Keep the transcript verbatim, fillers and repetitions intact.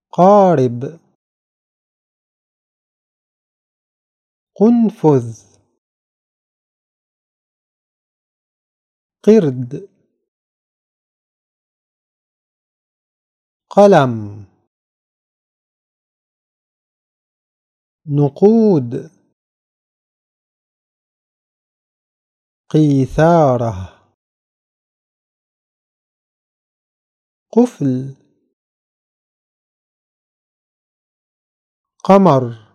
قارب قنفذ قرد قلم نقود قيثارة قفل قمر